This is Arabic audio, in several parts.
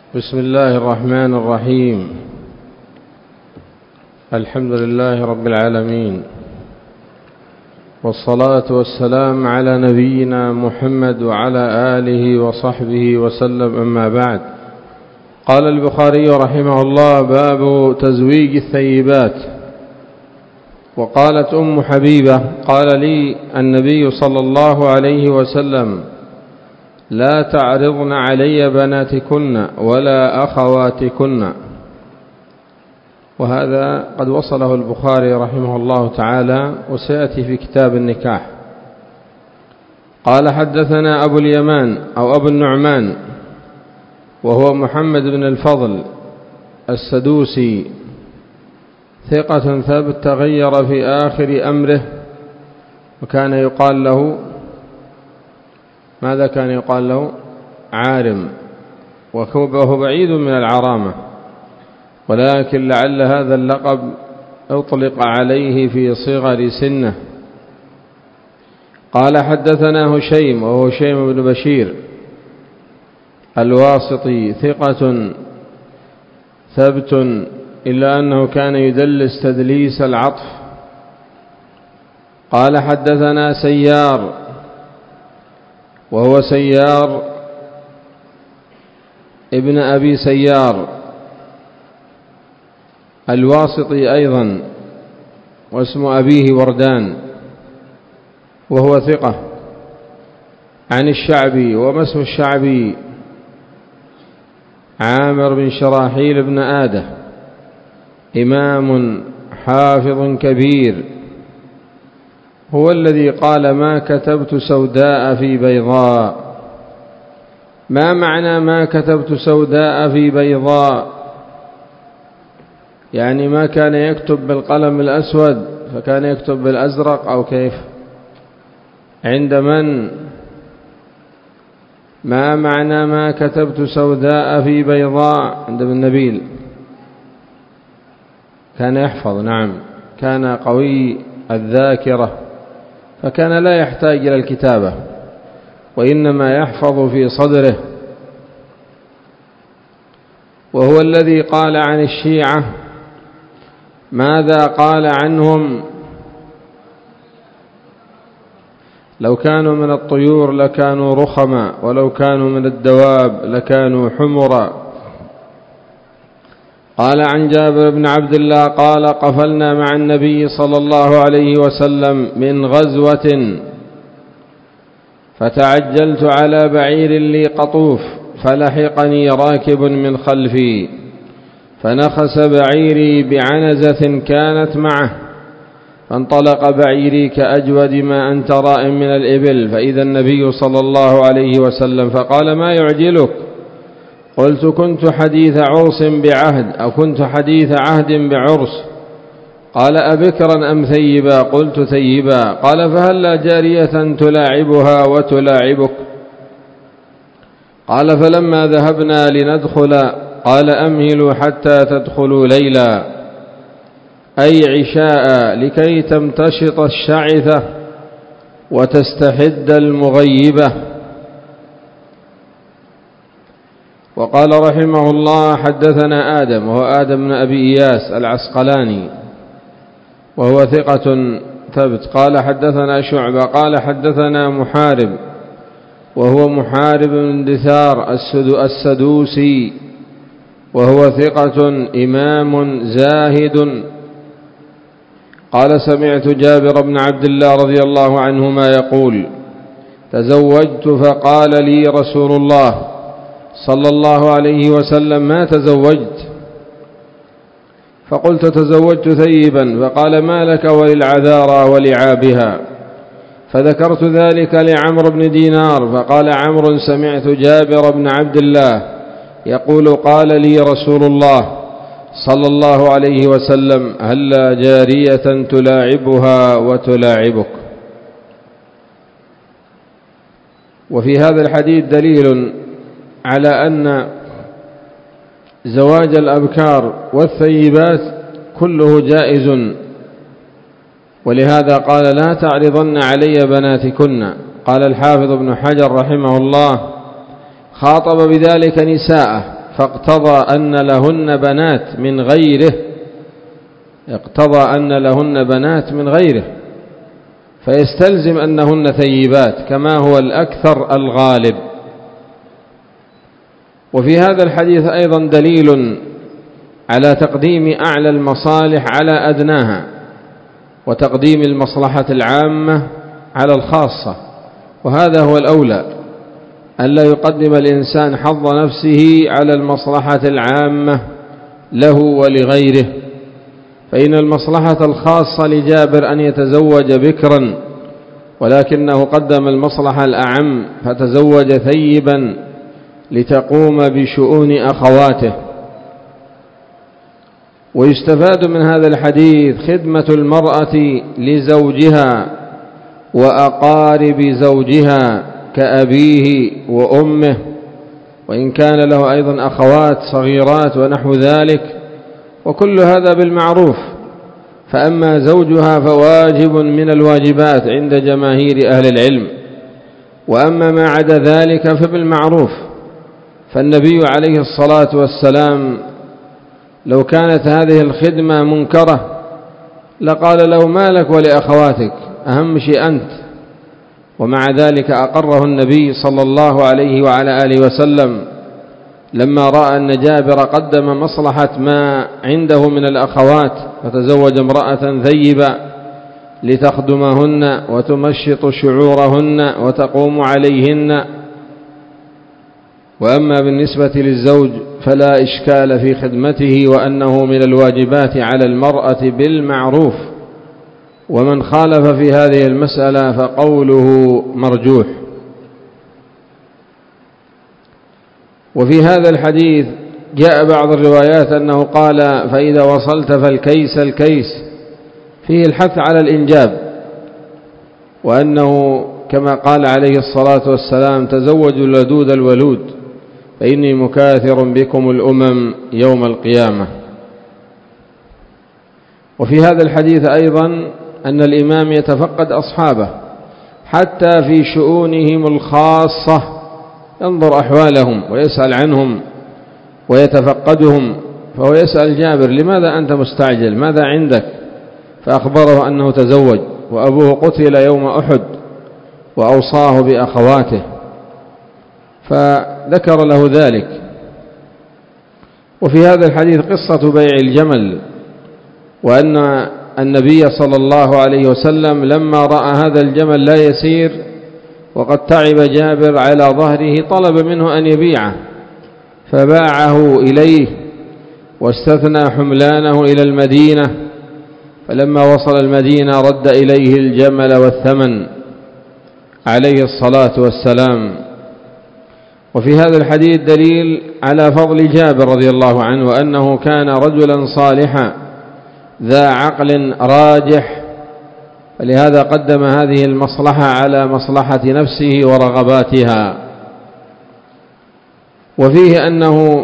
بسم الله الرحمن الرحيم. الحمد لله رب العالمين، والصلاة والسلام على نبينا محمد وعلى آله وصحبه وسلم، أما بعد. قال البخاري رحمه الله: باب تزويج الثيبات. وقالت أم حبيبة: قال لي النبي صلى الله عليه وسلم: لا تعرضن علي بناتكن ولا أخواتكن. وهذا قد وصله البخاري رحمه الله تعالى، وسيأتي في كتاب النكاح. قال: حدثنا أبو اليمان أو أبو النعمان، وهو محمد بن الفضل السدوسي، ثقة ثبت، تغير في آخر أمره، وكان يقال له ماذا كان يقال له؟ عارم، وهو بعيد من العرامة، ولكن لعل هذا اللقب أطلق عليه في صغر سنه. قال: حدثنا هشيم، وهو هشيم بن بشير الواسطي، ثقة ثبت، إلا أنه كان يدلس تدليس العطف. قال: حدثنا سيار، وهو سيار ابن أبي سيار الواسطي أيضا، واسم أبيه وردان، وهو ثقة، عن الشعبي. وما اسم الشعبي؟ عامر بن شراحيل بن آدة، إمام حافظ كبير، هو الذي قال: ما كتبت سوداء في بيضاء. ما معنى ما كتبت سوداء في بيضاء؟ يعني ما كان يكتب بالقلم الأسود فكان يكتب بالأزرق، أو كيف؟ عند من؟ ما معنى ما كتبت سوداء في بيضاء؟ عند ابن نبيل. كان يحفظ، نعم، كان قوي الذاكرة، فكان لا يحتاج إلى الكتابة، وإنما يحفظ في صدره. وهو الذي قال عن الشيعة: ماذا قال عنهم؟ لو كانوا من الطيور لكانوا رخما، ولو كانوا من الدواب لكانوا حمرا. قال: عن جابر بن عبد الله قال: قفلنا مع النبي صلى الله عليه وسلم من غزوة، فتعجلت على بعير لي قطوف، فلحقني راكب من خلفي، فنخس بعيري بعنزة كانت معه، فانطلق بعيري كأجود ما أنت راء من الإبل، فإذا النبي صلى الله عليه وسلم، فقال: ما يعجلك؟ قلت: كنت حديث عرس بعهد، أو كنت حديث عهد بعرس. قال: أبكرا أم ثيبا؟ قلت: ثيبا. قال: فهلا جارية تلاعبها وتلاعبك؟ قال: فلما ذهبنا لندخل قال: أمهلوا حتى تدخلوا ليلا، أي عشاء، لكي تمتشط الشعثة وتستحد المغيبة. وقال رحمه الله: حدثنا آدم، وهو آدم بن أبي إياس العسقلاني، وهو ثقة ثبت. قال: حدثنا شعبة قال: حدثنا محارب، وهو محارب بن دثار السدوسي، وهو ثقة إمام زاهد. قال: سمعت جابر بن عبد الله رضي الله عنهما يقول: تزوجت، فقال لي رسول الله صلى الله عليه وسلم: ما تزوجت؟ فقلت: تزوجت ثيبا. فقال: ما لك وللعذارى ولعابها؟ فذكرت ذلك لعمرو بن دينار، فقال عمرو: سمعت جابر بن عبد الله يقول: قال لي رسول الله صلى الله عليه وسلم: هلا جارية تلاعبها وتلاعبك. وفي هذا الحديث دليل على أن زواج الأبكار والثيبات كله جائز، ولهذا قال: لا تعرضن علي بناتكن. قال الحافظ ابن حجر رحمه الله: خاطب بذلك نساءه، فاقتضى أن لهن بنات من غيره، اقتضى أن لهن بنات من غيره، فيستلزم أنهن ثيبات كما هو الأكثر الغالب. وفي هذا الحديث أيضا دليل على تقديم أعلى المصالح على أدناها، وتقديم المصلحة العامة على الخاصة، وهذا هو الأولى، ألا يقدم الإنسان حظ نفسه على المصلحة العامة له ولغيره، فإن المصلحة الخاصة لجابر أن يتزوج بكرا، ولكنه قدم المصلحة الأعم فتزوج ثيبا لتقوم بشؤون أخواته. ويستفاد من هذا الحديث خدمة المرأة لزوجها وأقارب زوجها كأبيه وأمه، وإن كان له أيضا أخوات صغيرات ونحو ذلك، وكل هذا بالمعروف. فأما زوجها فواجب من الواجبات عند جماهير أهل العلم، وأما ما عدا ذلك فبالمعروف. فالنبي عليه الصلاة والسلام لو كانت هذه الخدمة منكرة لقال له ما لك ولأخواتك، أهم شيء أنت. ومع ذلك أقره النبي صلى الله عليه وعلى آله وسلم لما رأى أن جابر قدم مصلحة ما عنده من الأخوات فتزوج امرأة ثيبة لتخدمهن وتمشط شعورهن وتقوم عليهن. وأما بالنسبة للزوج فلا إشكال في خدمته، وأنه من الواجبات على المرأة بالمعروف، ومن خالف في هذه المسألة فقوله مرجوح. وفي هذا الحديث جاء بعض الروايات أنه قال فإذا وصلت فالكيس الكيس، فيه الحث على الإنجاب، وأنه كما قال عليه الصلاة والسلام تزوجوا الودود الولود فإني مكاثر بكم الأمم يوم القيامة. وفي هذا الحديث أيضا أن الإمام يتفقد أصحابه حتى في شؤونهم الخاصة، ينظر أحوالهم ويسأل عنهم ويتفقدهم. فهو يسأل جابر لماذا أنت مستعجل، ماذا عندك؟ فأخبره أنه تزوج وأبوه قتل يوم أحد وأوصاه بأخواته، فذكر له ذلك. وفي هذا الحديث قصة بيع الجمل، وأن النبي صلى الله عليه وسلم لما رأى هذا الجمل لا يسير وقد تعب جابر على ظهره طلب منه أن يبيعه، فباعه إليه واستثنى حملانه إلى المدينة. فلما وصل المدينة رد إليه الجمل والثمن عليه الصلاة والسلام. وفي هذا الحديث دليل على فضل جابر رضي الله عنه، وأنه كان رجلا صالحا ذا عقل راجح، فلهذا قدم هذه المصلحة على مصلحة نفسه ورغباتها. وفيه أنه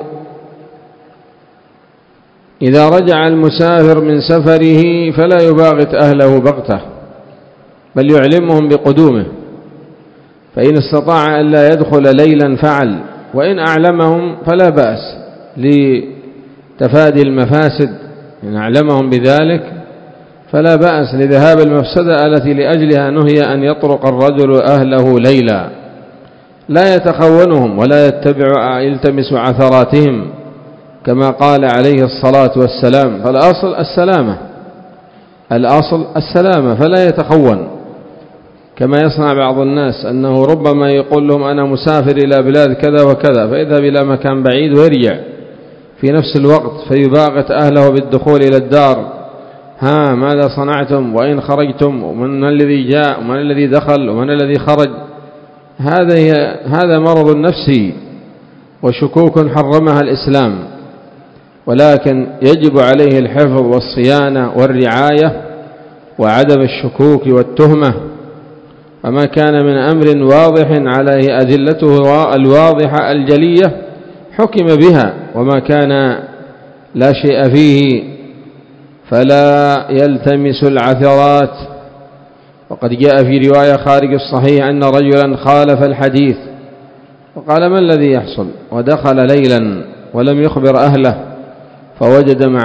إذا رجع المسافر من سفره فلا يباغت أهله بغته، بل يعلمهم بقدومه، فإن استطاع أن لا يدخل ليلا فعل، وإن أعلمهم فلا بأس لتفادي المفاسد، إن أعلمهم بذلك فلا بأس لذهاب المفسدة التي لأجلها نهي أن يطرق الرجل أهله ليلا، لا يتخونهم ولا يلتمس عثراتهم كما قال عليه الصلاة والسلام. فالأصل السلامة، الأصل السلامة، فلا يتخون كما يصنع بعض الناس، أنه ربما يقول لهم أنا مسافر إلى بلاد كذا وكذا فيذهب إلى مكان بعيد ويرجع في نفس الوقت فيباغت أهله بالدخول إلى الدار، ها ماذا صنعتم وإن خرجتم ومن الذي جاء ومن الذي دخل ومن الذي خرج. هذا مرض نفسي وشكوك حرمها الإسلام، ولكن يجب عليه الحفظ والصيانة والرعاية وعدم الشكوك والتهمة. فما كان من أمر واضح عليه أدلته الواضحة الجلية حكم بها، وما كان لا شيء فيه فلا يلتمس العثرات. وقد جاء في رواية خارج الصحيح أن رجلا خالف الحديث وقال ما الذي يحصل، ودخل ليلا ولم يخبر أهله، فوجد مع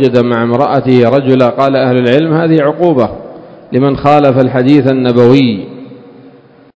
امرأته رجلا، قال أهل العلم هذه عقوبة لمن خالف الحديث النبوي